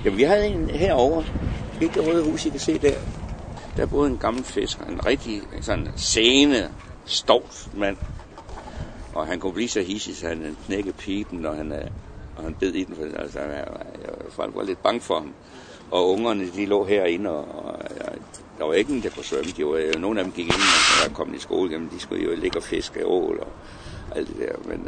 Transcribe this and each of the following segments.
Jamen, vi havde en herovre. Ikke det røde hus, I kan se der. Der boede en gammel fisker, en rigtig sådan sene, stovt mand. Og han kunne blive så hissig, så han knækkede pipen, og han bed i den. Altså, folk var lidt bange for ham. Og ungerne, de lå herinde, og der var ikke nogen, der kunne svømme. Nogle af dem gik ind, og der kom i skole, jamen, de skulle jo ligge og fiske ål og alt det der. Men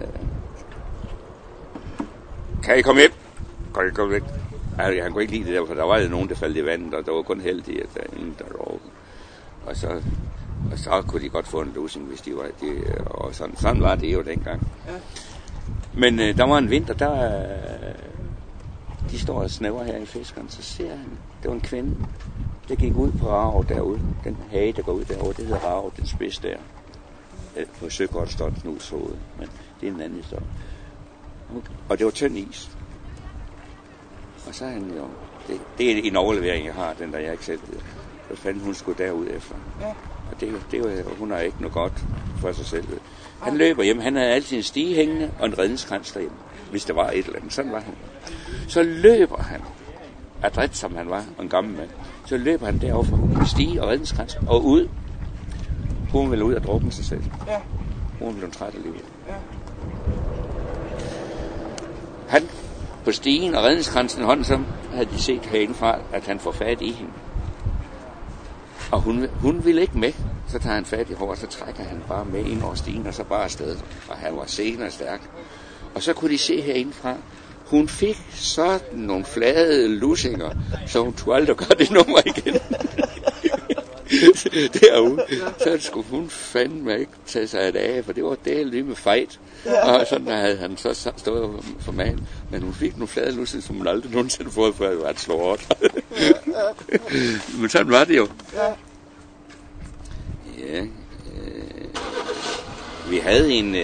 kan I komme hjem? Kan I komme væk? Altså, han kunne ikke lide det der, for der var jo nogen, der faldt i vandet, og der var kun heldigt, at der var ingen, der lå. Og så kunne de godt få en lussing, hvis de var det. Og sådan var det jo dengang. Ja. Men der var en vinter, de står og snæver her i fiskeren, så ser han, det var en kvinde, der gik ud på Rav derude. Den hage, der går ud derovre, det hedder Rav, den spids der. På Søkort står den knus hoved, men det er en anden historie. Og det var tynd is. Og så er han jo, det er en overlevering, jeg har, den der jeg ikke selv ved. Så fandt hun skulle derud efter. Ja. Og det hun har ikke noget godt for sig selv. Han løber hjem, han havde altid en stige hængende og en redningskrans derhjemme, hvis der var et eller andet. Sådan var han. Så løber han, adræt som han var, og en gammel mand, så løber han derover med stige og redningskrans og ud. Hun ville ud og drukne sig selv. Ja. Hun blev træt af livet. Ja. Han på stigen og redningskransen i hånden, så havde de set herindefra, at han får fat i hende. Og hun ville ikke med. Så tager han fat i hår, og så trækker han bare med ind over stigen, og så bare afsted. Og han var sen og stærk. Og så kunne de se herindefra, hun fik sådan nogle flade lussinger, så hun tog aldrig gøre det nummer igen. Derude, så skulle hun fandme ikke tage sig af, for det var det lige med fejt. Og sådan havde han så stået for magen. Men hun fik nogle flade lussinger, som hun aldrig nogensinde fået, før det var et slået. Men sådan var det jo. Ja. Vi havde en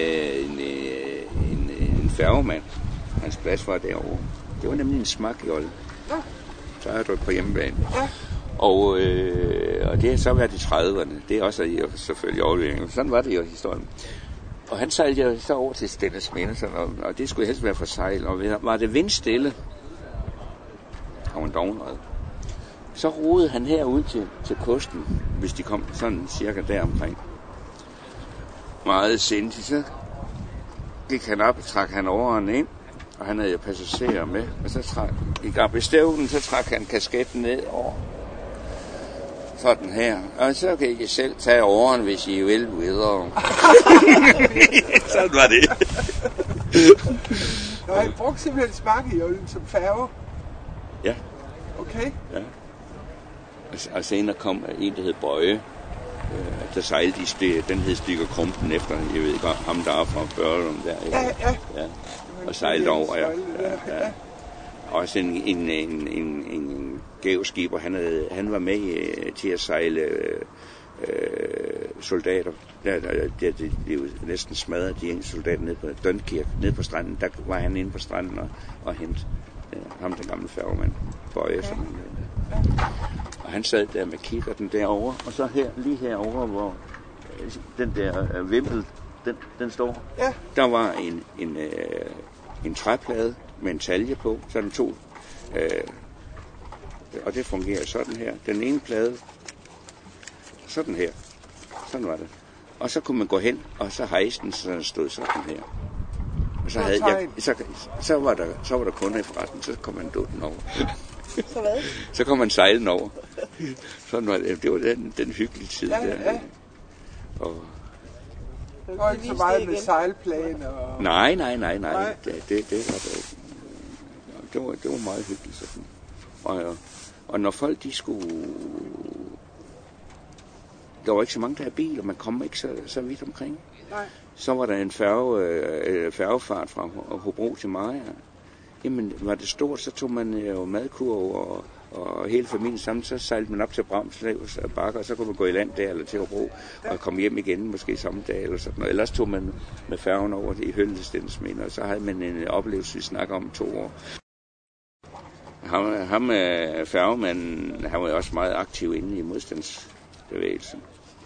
færgemand. Hans plads var derovre. Det var nemlig en smakjolle. Så er du på hjemmebane. Og det har så været i 30'erne. Det er også selvfølgelig overlevering. Sådan var det jo i historien. Og han sejlede jo så over til Stennesminde, og det skulle helst være for sejl. Og var det vindstille, og en dognred, så rodede han herud til kysten, hvis de kom sådan cirka deromkring. Meget sindsigt, så gik han op og trak han åren ind, og han havde jo passagerer med, og så gik op i stævnen, så trak han kasketten ned over. Sådan her. Og så kan I selv tage åren, hvis I vil videre. Sådan var det. Nå, han brugte simpelthen smakjollen som færge? Ja. Okay. Ja. Og senere kom en, der hed Bøje. Der sejlede den hed Stikker Krumpen efter, jeg ved ikke, ham der er fra Børlum der. Ja. Og sejlede over, ja. Også en gævskib, og han var med til at sejle soldater. De blev næsten smadret, de engelske soldater nede på Dunkirk, nede på stranden. Der var han inde på stranden og hente ham, den gamle færgemand, Bøje, som han hed. Og han sad der med kikkerten derovre, og så lige herovre, hvor den der vimpel, den står. Ja. Der var en træplade med en talje på, så den to, og det fungerer sådan her. Den ene plade, sådan her, sådan var det. Og så kunne man gå hen, og så hejse den, så den stod sådan her. Og så var der kunder i forretten, så kom man dutten over. Så hvad? Så kom man sejlen over. Sådan var det var den hyggelige tid der. Ja. Og det var ikke så meget med sejlplan og... Nej. Det var det. Det var meget hyggeligt sådan. Og når folk de skulle... Der var ikke så mange, der havde bil, og man kom ikke så vidt omkring. Nej. Så var der en færgefart fra Hobro til Maja. Jamen, var det stort, så tog man jo madkurv og hele familien sammen, så sejlede man op til Bramslev og Bakker, og så kunne man gå i land der eller til Hobro og komme hjem igen, måske samme dag eller sådan noget. Ellers tog man med færgen over i Hølle til Stennesminde, og så havde man en oplevelse, vi snakker om 2 år. Ham færgemanden, han var jo også meget aktiv inde i modstandsbevægelsen.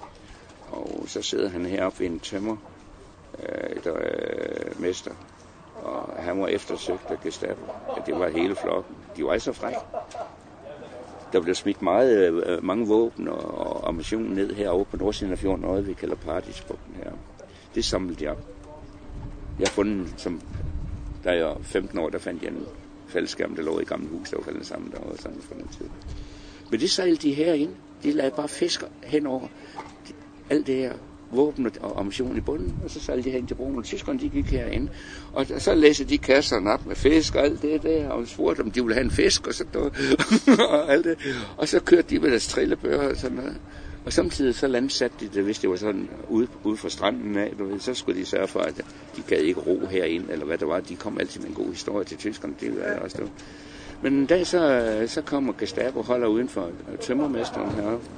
Og så sidder han heroppe ved en tømmermester Og han var eftersøgt af Gestapo. Ja, det var hele flokken. De var så frække. Der blev smidt mange våben og ammunition ned herovre på nordsiden af fjorden, noget vi kalder Paradisbugten her. Det samlede jeg op. Jeg har fundet, da jeg var 15 år, der fandt jeg en faldskærm, der lå i et gammelt hus, der var faldet sammen derovre sådan for den tid. Men det sejlede de herind. De lagde bare fisker henover alt det her våben og ammunition i bunden, og så sejlede de herind til broen, og tyskerne de gik herind. Og så læste de kasserne op med fisk og alt det der, og spurgte, om de ville have en fisk, og så og alt det. Og så kørte de med deres trillebøger og sådan noget. Og samtidig så landsatte de det, hvis det var sådan ude fra stranden af, så skulle de sørge for, at de gad ikke ro herind, eller hvad det var. De kom altid med en god historie til tyskerne, det var også det. Men en dag så kommer Gestapo og holder uden for tømmermesteren heroppe.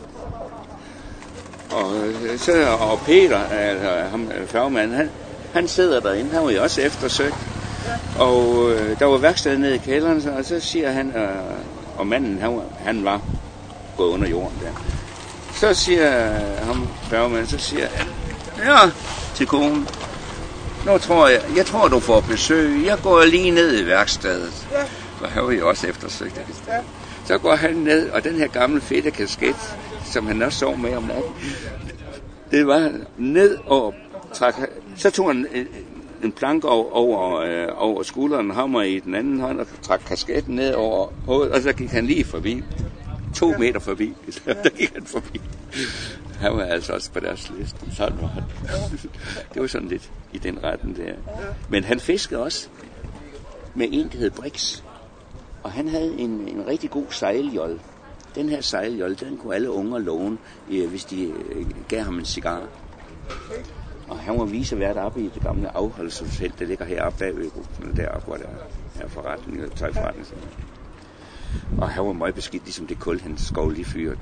Og Peter, altså ham færgemanden, han sidder derinde, han var jo også eftersøgt. Og der var værksted nede i kælderen, og så siger han, og manden, han var gået under jorden der. Så siger ham færgemanden, så siger han, ja, til konen, nu tror jeg tror du får besøg, jeg går lige ned i værkstedet. For han var jo også eftersøgt. Så går han ned, og den her gamle fedte kasket, som han også sov med om natten, det var ned og trak. Så tog han en planke over skulderen, hammer i den anden hånd og trak kasketten ned over hovedet, og så gik han lige forbi. 2 meter forbi. Der gik han forbi. Han var altså også på deres liste. Sådan var han. Det var sådan lidt i den retten der. Men han fiskede også med en, der hed Brix. Og han havde en rigtig god sejljolle. Den her sejljolle, den kunne alle unger låne, hvis de gav ham en cigar. Og han var vicevært oppe i det gamle afholdelseshotel, der ligger heroppe bagved, deroppe, hvor der er forretning, tøjforretning. Og han var meget beskidt, ligesom det kul, han skov lige fyret.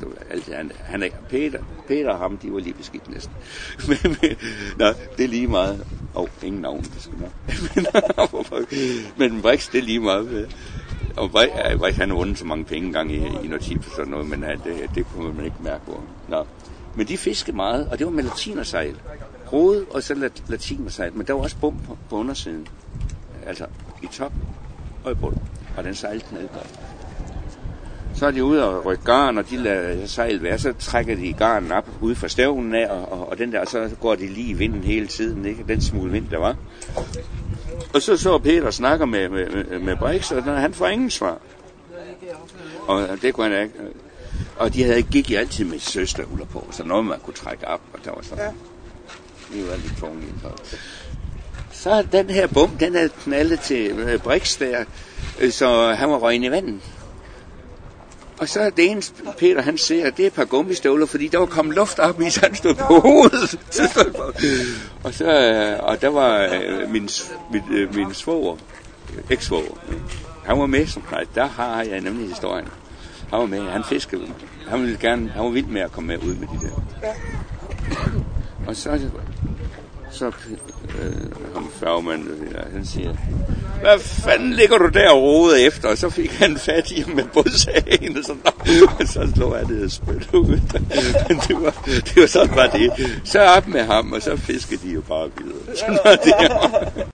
Peter og ham, de var lige beskidt næsten. Nå, det er lige meget. Ingen navn, det skal nok. Men Brix, det er lige meget ved. Og Brix, han har vundet så mange penge engang i noget tip og sådan noget, men det kunne man ikke mærke på. Nå. Men de fiskede meget, og det var med latinersejl. Rode og så latinersejl, men der var også bum på undersiden. Altså i top og i bund, og den sejlede den alt godt. Så er de ude og rykke garn, og de lader sejl være, så trækker de garnen op ude fra stævnen af, og den der, så går de lige i vinden hele tiden, ikke? Den smule vind, der var. Og så Peter snakker med Brix, og han får ingen svar. Og det kunne han ikke. Og de gik altid med søsterhuller på, så noget man kunne trække op, og der var sådan. Det var lidt tungt. Så den her bum, den er knaldet til Brix der, så han var røgnet i vandet. Og så det eneste Peter han ser, det er et par gummistøvler, fordi der var kommet luft op i, så han stod på hovedet. Og der var min svoger, eks-svoger, han var med som plejt. Der har jeg nemlig historien. Han var med, han fiskede. Han var vild med at komme med ud med de der. Og så ham færgemanden, han siger, hvad fanden ligger du der og roder efter? Og så fik han fat i ham med bådsagen, og så slog han det og spytte ud. Men det var sådan bare det. Så op med ham, og så fiskede de jo bare videre. Sådan var det.